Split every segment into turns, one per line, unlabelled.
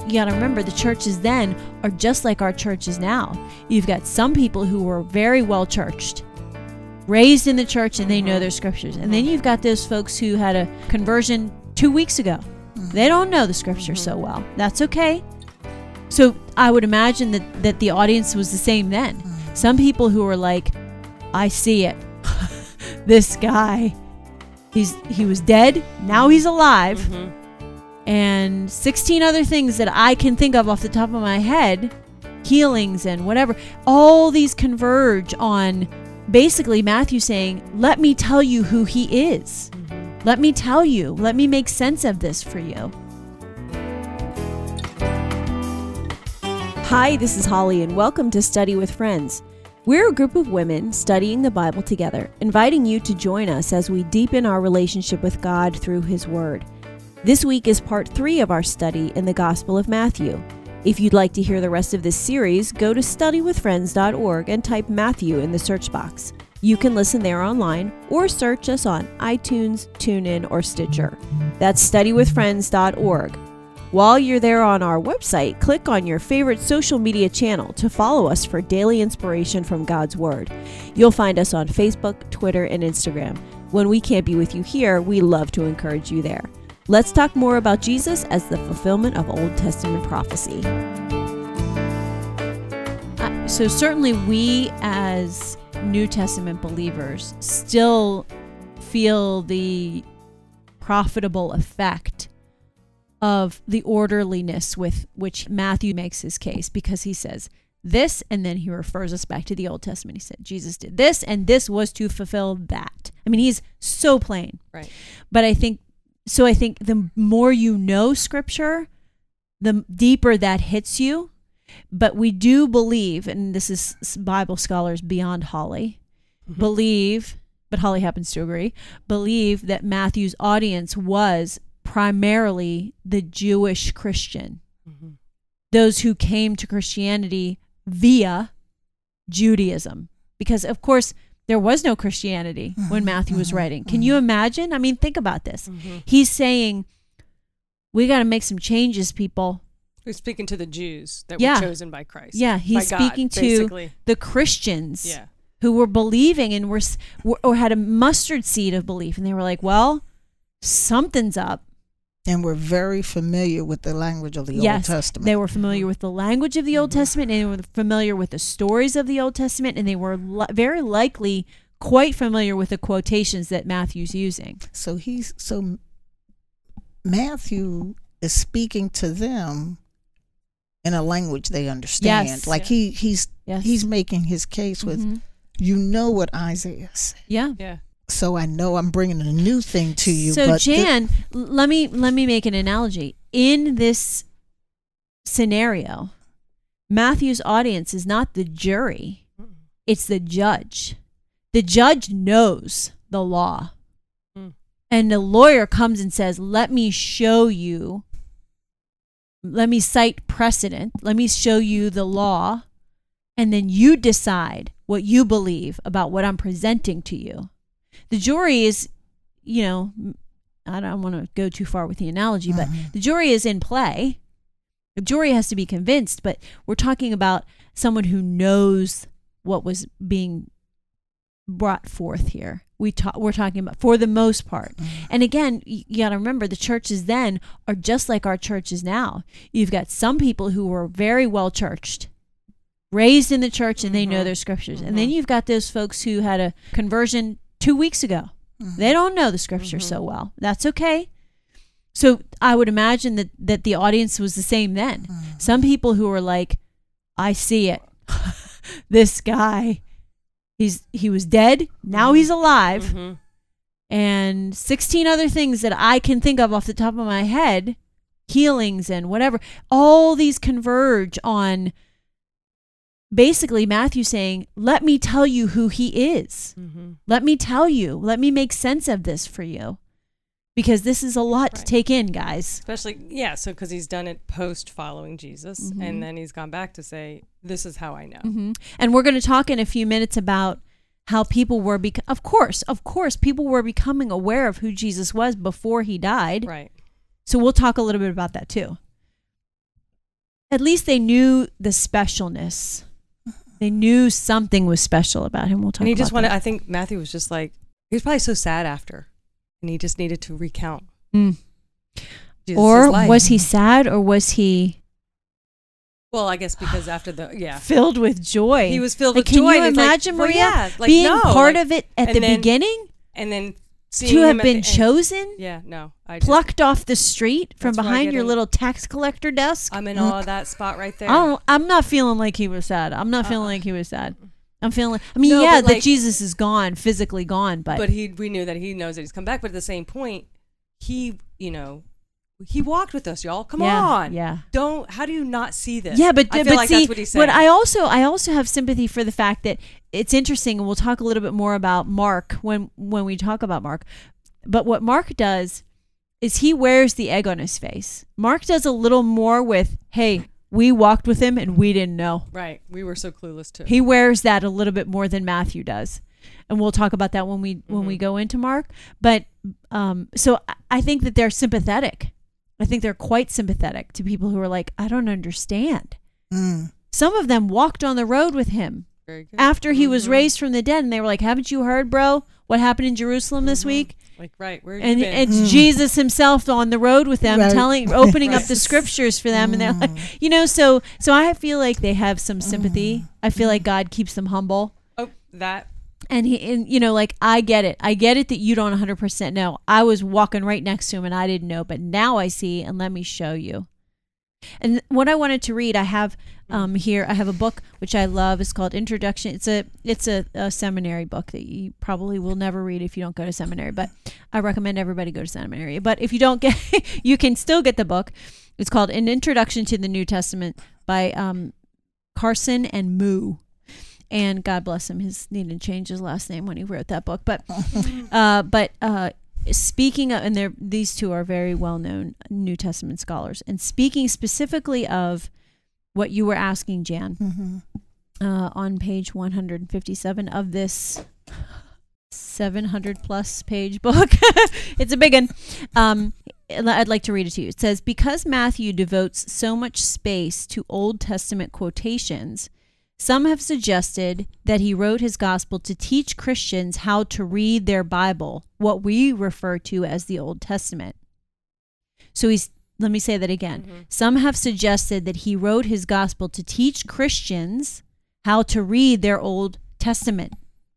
got to remember the churches then are just like our churches now. You've got some people who were very well churched, raised in the church, and they know their scriptures. And then you've got those folks who had a conversion 2 weeks ago. They don't know the scriptures so well. That's okay. So I would imagine that the audience was the same then. Some people who were like, I see it. This guy, he was dead. Now he's alive. And 16 other things that I can think of off the top of my head, healings and whatever, all these converge on basically Matthew saying, let me tell you who he is. Let me tell you. Let me make sense of this for you. Hi, this is Holly, and welcome to Study with Friends. We're a group of women studying the Bible together, inviting you to join us as we deepen our relationship with God through His Word. This week is part 3 of our study in the Gospel of Matthew. If you'd like to hear the rest of this series, go to studywithfriends.org and type Matthew in the search box. You can listen there online or search us on iTunes, TuneIn, or Stitcher. That's studywithfriends.org. While you're there on our website, click on your favorite social media channel to follow us for daily inspiration from God's Word. You'll find us on Facebook, Twitter, and Instagram. When we can't be with you here, we love to encourage you there. Let's talk more about Jesus as the fulfillment of Old Testament prophecy. So certainly we as New Testament believers still feel the profitable effect of the orderliness with which Matthew makes his case, because he says this, and then he refers us back to the Old Testament. He said Jesus did this, and this was to fulfill that. I mean, he's so plain. Right. But I think the more you know Scripture, the deeper that hits you. But we do believe, and this is Bible scholars beyond Holly, believe, but Holly happens to agree, believe that Matthew's audience was primarily the Jewish Christian. Those who came to Christianity via Judaism. Because, of course, there was no Christianity when Matthew was writing. Can you imagine? I mean, think about this. He's saying, we got to make some changes, people.
He's speaking to the Jews that were chosen by Christ.
Yeah, he's speaking to the Christians who were believing and were or had a mustard seed of belief. And they were like, well, something's up.
And we're very familiar with the language of the Old Testament.
They were familiar with the language of the Old Testament, and they were familiar with the stories of the Old Testament, and they were very likely quite familiar with the quotations that Matthew's using.
So Matthew is speaking to them in a language they understand. He's making his case with, you know what Isaiah said.
Yeah.
So I know I'm bringing a new thing to you.
So Jan, let me make an analogy. In this scenario, Matthew's audience is not the jury. It's the judge. The judge knows the law. And the lawyer comes and says, let me show you, let me cite precedent, let me show you the law, and then you decide what you believe about what I'm presenting to you. The jury is, I don't want to go too far with the analogy, but the jury is in play. The jury has to be convinced, but we're talking about someone who knows what was being brought forth here. We're talking about, for the most part. And again, you got to remember the churches then are just like our churches now. You've got some people who were very well churched, raised in the church, and they know their scriptures. And then you've got those folks who had a conversion 2 weeks ago. They don't know the scripture so well. That's okay. So I would imagine that the audience was the same then. Some people who were like, I see it. This guy, he was dead. Now he's alive. And 16 other things that I can think of off the top of my head, healings and whatever, all these converge on basically Matthew saying, let me tell you who he is. Let me tell you. Let me make sense of this for you. Because this is a lot to take in, guys.
Especially, because he's done it post following Jesus. And then he's gone back to say, this is how I know.
And we're going to talk in a few minutes about how people were, of course, people were becoming aware of who Jesus was before he died.
Right.
So we'll talk a little bit about that too. at least they knew the specialness. They knew something was special about him. We'll talk about that.
And he just wanted, I think Matthew was just like, he was probably so sad after, and he just needed to recount.
Or was he sad, or was he...
Well, I guess because after
filled with joy.
He was filled with joy.
Can you imagine, Maria, being part of it at the beginning?
And then
to have been chosen?
Yeah, no.
Plucked off the street from behind your little tax collector desk?
I'm in awe of that spot right there.
I'm not feeling like he was sad. I'm feeling like he was sad. I'm feeling like, that Jesus is gone, physically gone, but
we knew that he knows that he's come back. But at the same point, he walked with us, y'all. Come on.
Yeah.
How do you not see this?
Yeah, but
I feel like
see,
that's what he's saying.
But I also have sympathy for the fact that it's interesting, and we'll talk a little bit more about Mark when we talk about Mark. But what Mark does is he wears the egg on his face. Mark does a little more with, hey, we walked with him and we didn't know.
Right. We were so clueless too.
He wears that a little bit more than Matthew does. And we'll talk about that when we go into Mark. But so I think that they're sympathetic. I think they're quite sympathetic to people who are like, I don't understand. Some of them walked on the road with him after he was raised from the dead, and they were like, haven't you heard, bro, what happened in Jerusalem this week?
Like, right, where
and it's Jesus himself on the road with them, opening up the scriptures for them, and they're like, so I feel like they have some sympathy. I feel like God keeps them humble.
Oh, that.
And I get it. I get it that you don't 100% know. I was walking right next to him and I didn't know, but now I see, and let me show you. And what I wanted to read, I have here, I have a book which I love. It's called Introduction. It's a seminary book that you probably will never read if you don't go to seminary, but I recommend everybody go to seminary. But if you don't get, you can still get the book. It's called An Introduction to the New Testament by Carson and Moo. And God bless him, he's needed to change his last name when he wrote that book. But speaking of, and these two are very well-known New Testament scholars, and speaking specifically of what you were asking, Jan, on page 157 of this 700-plus page book. It's a big one. I'd like to read it to you. It says, because Matthew devotes so much space to Old Testament quotations, some have suggested that he wrote his gospel to teach Christians how to read their Bible, what we refer to as the Old Testament. So let me say that again. Some have suggested that he wrote his gospel to teach Christians how to read their Old Testament.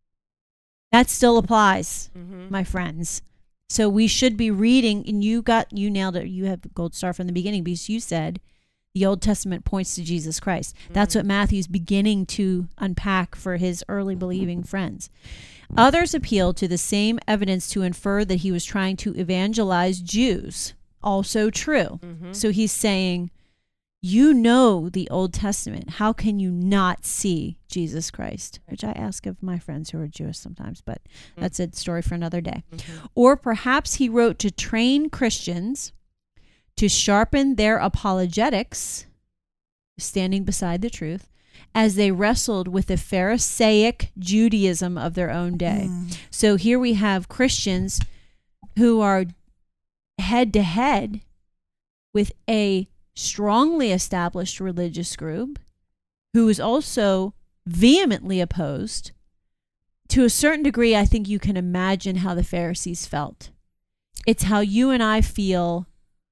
That still applies, my friends. So we should be reading, and you nailed it. You have the gold star from the beginning because you said the Old Testament points to Jesus Christ. That's what Matthew's beginning to unpack for his early believing friends. Others appeal to the same evidence to infer that he was trying to evangelize Jews. Also true. So he's saying, you know the Old Testament. How can you not see Jesus Christ? Which I ask of my friends who are Jewish sometimes, but that's a story for another day. Or perhaps he wrote to train Christians to sharpen their apologetics, standing beside the truth, as they wrestled with the Pharisaic Judaism of their own day. So here we have Christians who are head to head with a strongly established religious group who is also vehemently opposed. To a certain degree, I think you can imagine how the Pharisees felt. It's how you and I feel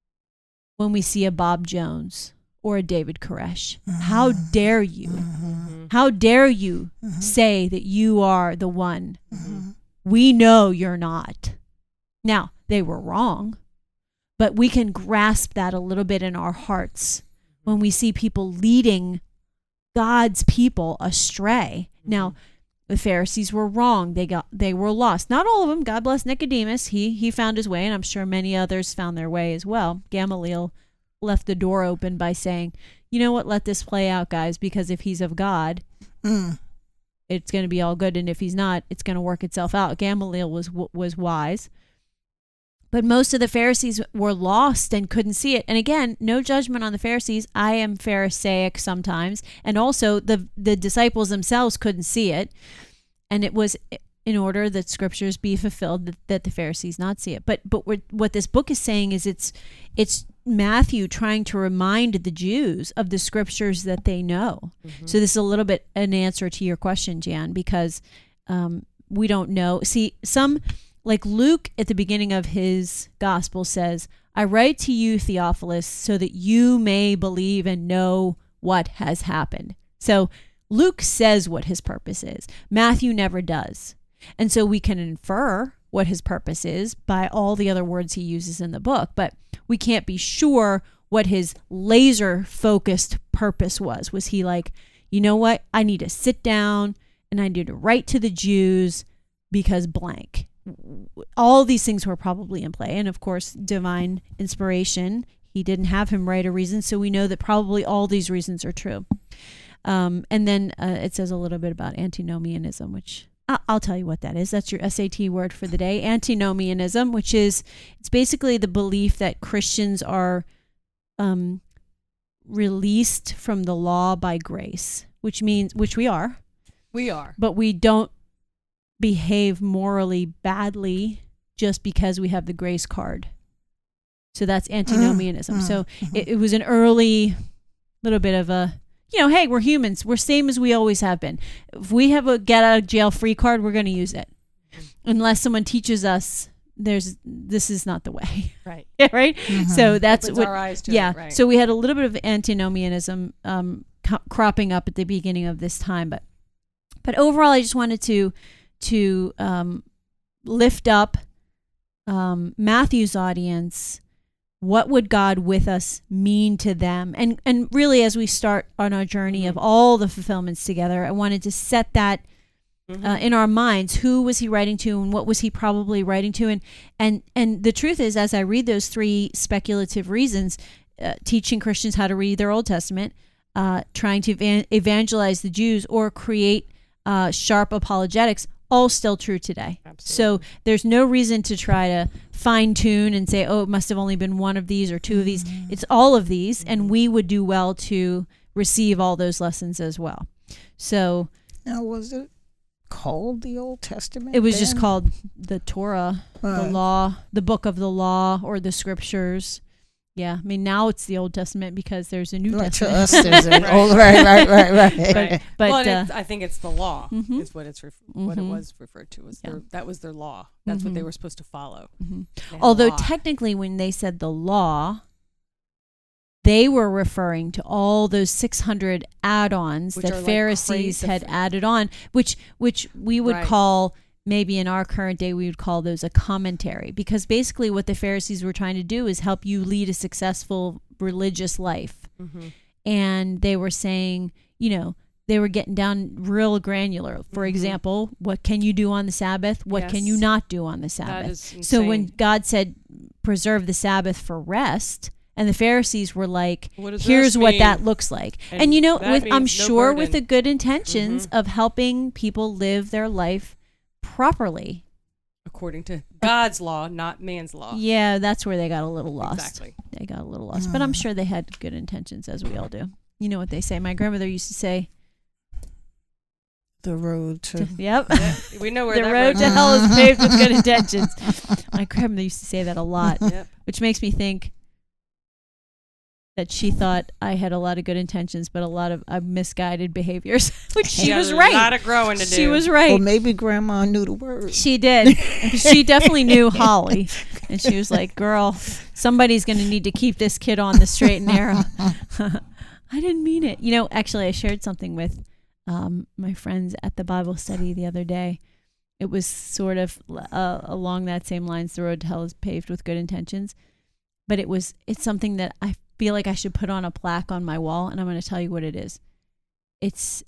when we see a Bob Jones or a David Koresh. How dare you? How dare you say that you are the one? We know you're not. Now, they were wrong, but we can grasp that a little bit in our hearts when we see people leading God's people astray. Now, the Pharisees were wrong. They were lost. Not all of them. God bless Nicodemus. He found his way, and I'm sure many others found their way as well. Gamaliel left the door open by saying, you know what, let this play out, guys, because if he's of God, it's going to be all good, and if he's not, it's going to work itself out. Gamaliel was wise. But most of the Pharisees were lost and couldn't see it. And again, no judgment on the Pharisees. I am Pharisaic sometimes. And also the disciples themselves couldn't see it. And it was in order that scriptures be fulfilled that the Pharisees not see it. But what this book is saying is it's Matthew trying to remind the Jews of the scriptures that they know. Mm-hmm. So this is a little bit an answer to your question, Jan, because we don't know. See, like Luke at the beginning of his gospel says, I write to you, Theophilus, so that you may believe and know what has happened. So Luke says what his purpose is. Matthew never does. And so we can infer what his purpose is by all the other words he uses in the book, but we can't be sure what his laser focused purpose was. Was he like, you know what? I need to sit down and I need to write to the Jews because blank. All these things were probably in play. And of course, divine inspiration. He didn't have him write a reason. So we know that probably all these reasons are true. And then it says a little bit about antinomianism, which I'll tell you what that is. That's your SAT word for the day. Antinomianism, which is, it's basically the belief that Christians are released from the law by grace, which we are.
We are.
But we don't behave morally badly just because we have the grace card. So that's antinomianism. So it was an early little bit of a, hey, we're humans. We're same as we always have been. If we have a get out of jail free card, we're going to use it. Unless someone teaches us this is not the way. Right. Yeah, right? Mm-hmm. So that's
opens
what
our eyes to
yeah.
It, right.
So we had a little bit of antinomianism cropping up at the beginning of this time, but overall I just wanted to lift up Matthew's audience. What would God with us mean to them? And really, as we start on our journey of all the fulfillments together, I wanted to set that in our minds. Who was he writing to, and what was he probably writing to? And the truth is, as I read those three speculative reasons, teaching Christians how to read their Old Testament, trying to evangelize the Jews, or create sharp apologetics, all still true today. Absolutely. So there's no reason to try to fine tune and say, oh, it must have only been one of these or two of these. It's all of these, and we would do well to receive all those lessons as well. So
now, was it called the Old Testament?
It was just called the Torah, the law, the book of the law, or the scriptures. Yeah, I mean, now it's the Old Testament because there's a New Testament.
To us, there's an old, right.
But
I think it's the law is what it's what it was referred to. That was their law. That's what they were supposed to follow.
Although technically, when they said the law, they were referring to all those 600 add-ons that Pharisees had added on, which we would call, maybe in our current day, we would call those a commentary, because basically what the Pharisees were trying to do is help you lead a successful religious life. And they were saying, they were getting down real granular. For example, what can you do on the Sabbath? What can you not do on the Sabbath?
That is insane.
So when God said, preserve the Sabbath for rest, and the Pharisees were like, here's what that looks like. And I'm sure with the good intentions of helping people live their life properly,
according to God's law, not man's law.
Yeah, that's where they got a little lost.
Exactly.
They got a little lost. But I'm sure they had good intentions, as we all do. You know what they say. My grandmother used to say,
the road to...
Yep.
We know where
the
that
road to hell is paved with good intentions. My grandmother used to say that a lot, which makes me think that she thought I had a lot of good intentions, but a lot of misguided behaviors, which she was right.
A lot of growing to do.
She was right.
Well, maybe Grandma knew the word.
She did. She definitely knew Holly. And she was like, girl, somebody's going to need to keep this kid on the straight and narrow. I didn't mean it. Actually, I shared something with my friends at the Bible study the other day. It was sort of along that same lines. The road to hell is paved with good intentions. But it's something that I feel like I should put on a plaque on my wall, and I'm going to tell you what it is. It's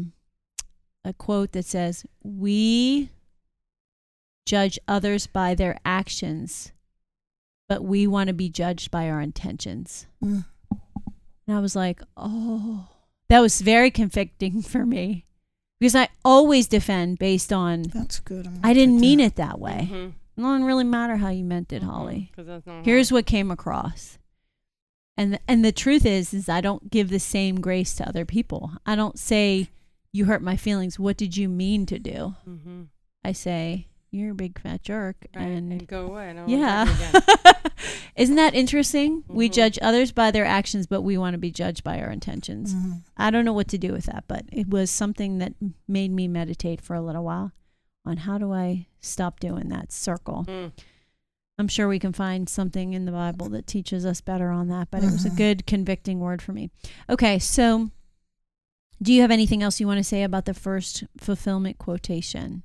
a quote that says, "We judge others by their actions, but we want to be judged by our intentions." And I was like, oh, that was very convicting for me, because I always defend based on,
that's good.
I didn't mean it that way. It doesn't really matter how you meant it, Holly. Here's what came across. And the truth is I don't give the same grace to other people. I don't say, you hurt my feelings. What did you mean to do? I say, you're a big fat jerk.
And go away. I don't
yeah.
want to do it again.
Isn't that interesting? Mm-hmm. We judge others by their actions, but we want to be judged by our intentions. Mm-hmm. I don't know what to do with that, but it was something that made me meditate for a little while on how do I stop doing that circle. Mm. I'm sure we can find something in the Bible that teaches us better on that, but it was a good convicting word for me. Okay, so do you have anything else you want to say about the first fulfillment quotation?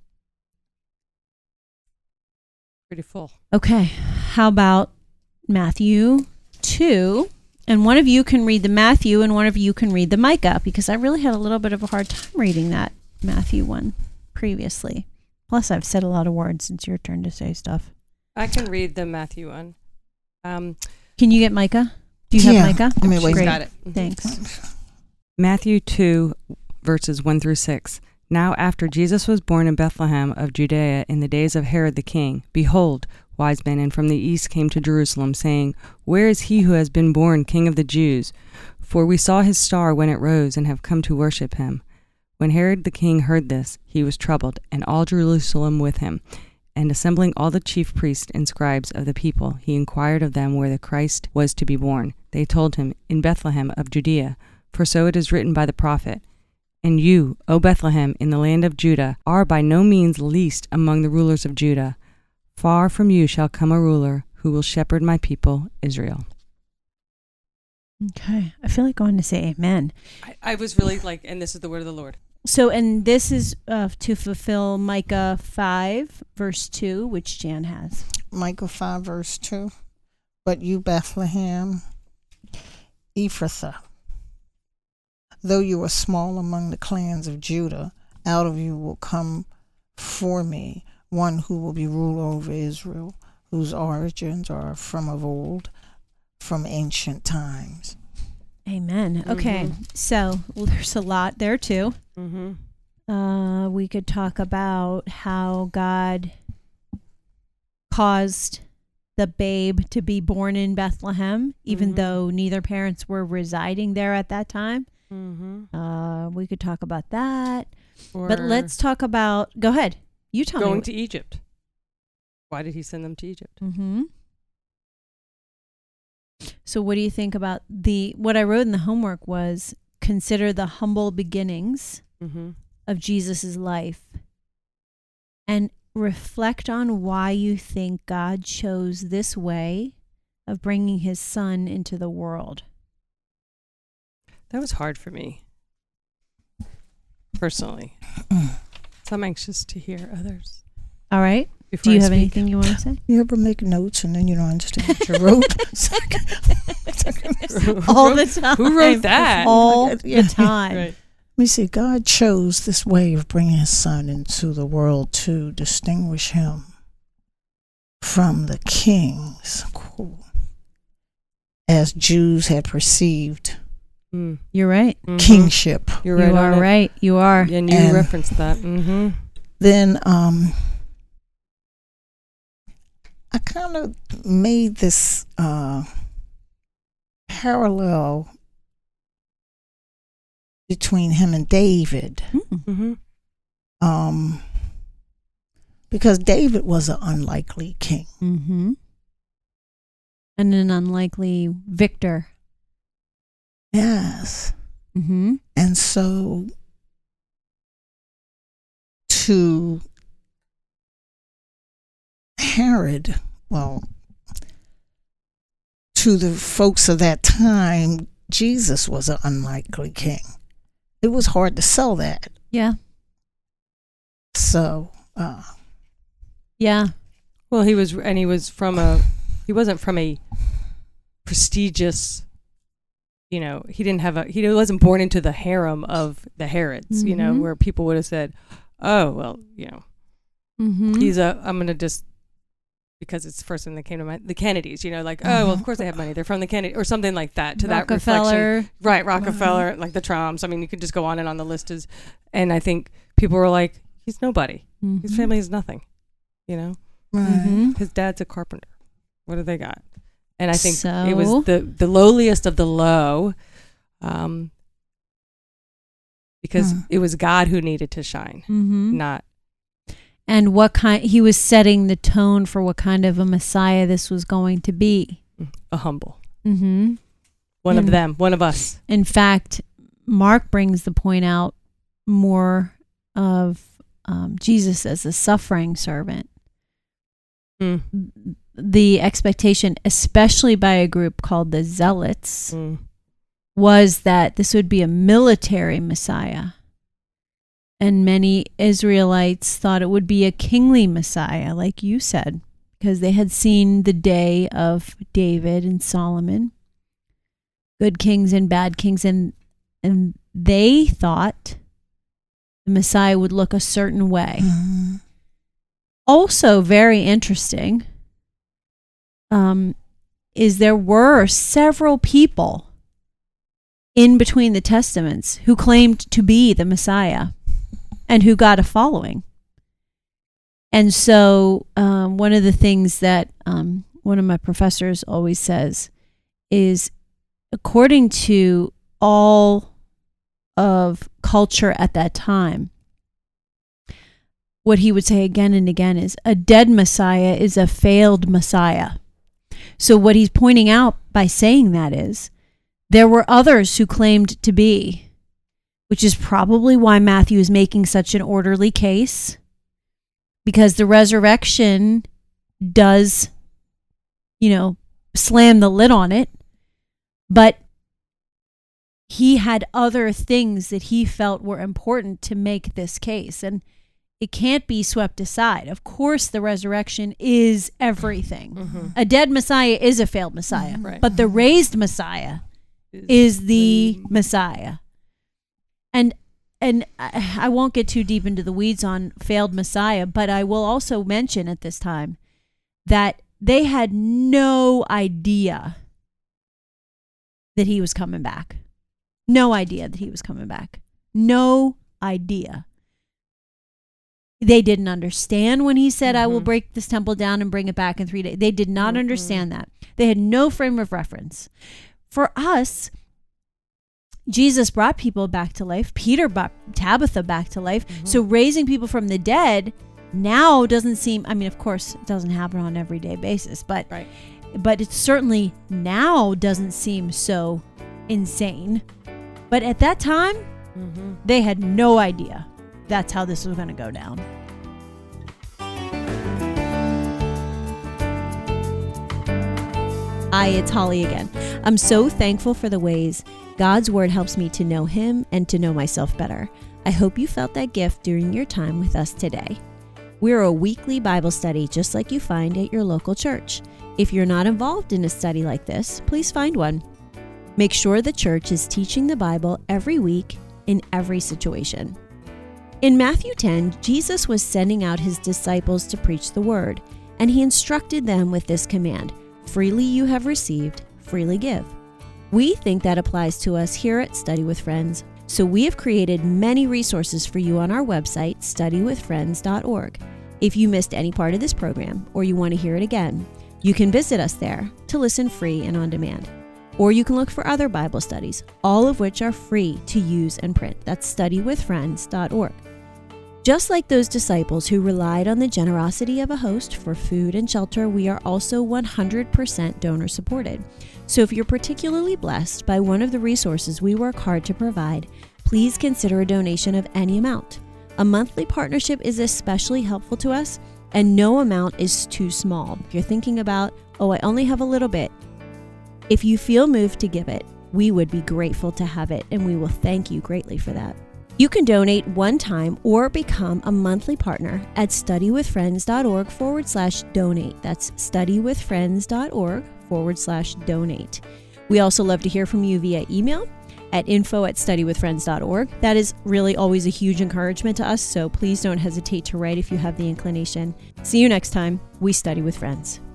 Pretty full.
Okay, how about Matthew 2? And one of you can read the Matthew and one of you can read the Micah, because I really had a little bit of a hard time reading that Matthew one previously. Plus, I've said a lot of words. It's your turn to say stuff.
I can read the Matthew one.
Can you get Micah? Do you have Micah?
She's got it.
Thanks.
Matthew 2, verses 1 through 6. Now after Jesus was born in Bethlehem of Judea in the days of Herod the king, behold, wise men from the east came to Jerusalem, saying, Where is he who has been born King of the Jews? For we saw his star when it rose and have come to worship him. When Herod the king heard this, he was troubled, and all Jerusalem with him. And assembling all the chief priests and scribes of the people, he inquired of them where the Christ was to be born. They told him, In Bethlehem of Judea, for so it is written by the prophet, And you, O Bethlehem, in the land of Judah, are by no means least among the rulers of Judah. Far from you shall come a ruler who will shepherd my people, Israel.
Okay. I feel like going to say amen.
I was really like, and this is the word of the Lord.
So, and this is to fulfill Micah 5, verse 2, which Jan has.
Micah 5, verse 2. But you, Bethlehem, Ephrathah, though you are small among the clans of Judah, out of you will come for me one who will be ruler over Israel, whose origins are from of old, from ancient times.
Amen. Okay, so there's a lot there too. Mm-hmm. We could talk about how God caused the babe to be born in Bethlehem, even though neither parents were residing there at that time. We could talk about that. But let's talk about, go ahead. You tell me.
Going to Egypt. Why did he send them to Egypt?
Mm-hmm. So what do you think about what I wrote in the homework was consider the humble beginnings of Jesus's life and reflect on why you think God chose this way of bringing his son into the world.
That was hard for me, personally. So I'm anxious to hear others.
All right. Do you have anything you want to say?
You ever make notes and then you don't understand what you wrote?
All the time.
Who wrote that?
All the time.
Right. Let me see. God chose this way of bringing his son into the world to distinguish him from the kings, as Jews had perceived.
You're right.
Kingship.
You're right.
You are right. You are.
And you referenced that.
Then I kind of made this parallel between him and David. Because David was an unlikely king.
And an unlikely victor.
Yes. And so to Herod, to the folks of that time, Jesus was an unlikely king. It was hard to sell that.
Yeah.
So,
yeah.
Well, he wasn't from a prestigious, he wasn't born into the harem of the Herods, where people would have said, oh, well, I'm going to just, because it's the first thing that came to mind, the Kennedys, oh, well, of course they have money. They're from the Kennedy, or something like that, to that reflection. Right, Rockefeller, like the Trumps. I mean, you could just go on the list. And I think people were like, he's nobody. His family is nothing, His dad's a carpenter. What do they got? And I think it was the lowliest of the low, because it was God who needed to shine, not.
And he was setting the tone for what kind of a Messiah this was going to be.
A humble.
Mm-hmm.
One of them, one of us.
In fact, Mark brings the point out more of Jesus as a suffering servant. The expectation, especially by a group called the Zealots, was that this would be a military Messiah. And many Israelites thought it would be a kingly Messiah, like you said, because they had seen the day of David and Solomon, good kings and bad kings, and they thought the Messiah would look a certain way. Mm-hmm. Also very interesting is there were several people in between the Testaments who claimed to be the Messiah and who got a following. And so one of the things that one of my professors always says is, according to all of culture at that time, what he would say again and again is a dead Messiah is a failed Messiah. So what he's pointing out by saying that is there were others who claimed to be, which is probably why Matthew is making such an orderly case, because the resurrection does, slam the lid on it, but he had other things that he felt were important to make this case, and it can't be swept aside. Of course, the resurrection is everything. Mm-hmm. A dead Messiah is a failed Messiah, right. But the raised Messiah is the Messiah. And I won't get too deep into the weeds on failed Messiah, but I will also mention at this time that they had no idea that he was coming back. No idea that he was coming back. No idea. They didn't understand when he said, I will break this temple down and bring it back in 3 days. They did not understand that. They had no frame of reference. For us, Jesus brought people back to life. Peter brought Tabitha back to life. Mm-hmm. So raising people from the dead now doesn't seem, of course, it doesn't happen on an everyday basis, but it certainly now doesn't seem so insane. But at that time, they had no idea that's how this was going to go down. Hi, it's Holly again. I'm so thankful for the ways God's Word helps me to know Him and to know myself better. I hope you felt that gift during your time with us today. We're a weekly Bible study just like you find at your local church. If you're not involved in a study like this, please find one. Make sure the church is teaching the Bible every week in every situation. In Matthew 10, Jesus was sending out his disciples to preach the word, and he instructed them with this command: freely you have received, freely give. We think that applies to us here at Study with Friends, so we have created many resources for you on our website, studywithfriends.org. If you missed any part of this program or you want to hear it again, you can visit us there to listen free and on demand. Or you can look for other Bible studies, all of which are free to use and print. That's studywithfriends.org. Just like those disciples who relied on the generosity of a host for food and shelter, we are also 100% donor supported. So if you're particularly blessed by one of the resources we work hard to provide, please consider a donation of any amount. A monthly partnership is especially helpful to us, and no amount is too small. If you're thinking about, I only have a little bit, if you feel moved to give it, we would be grateful to have it, and we will thank you greatly for that. You can donate one time or become a monthly partner at studywithfriends.org/donate. That's studywithfriends.org/donate. We also love to hear from you via email at info@studywithfriends.org. That is really always a huge encouragement to us, so please don't hesitate to write if you have the inclination. See you next time. We study with friends.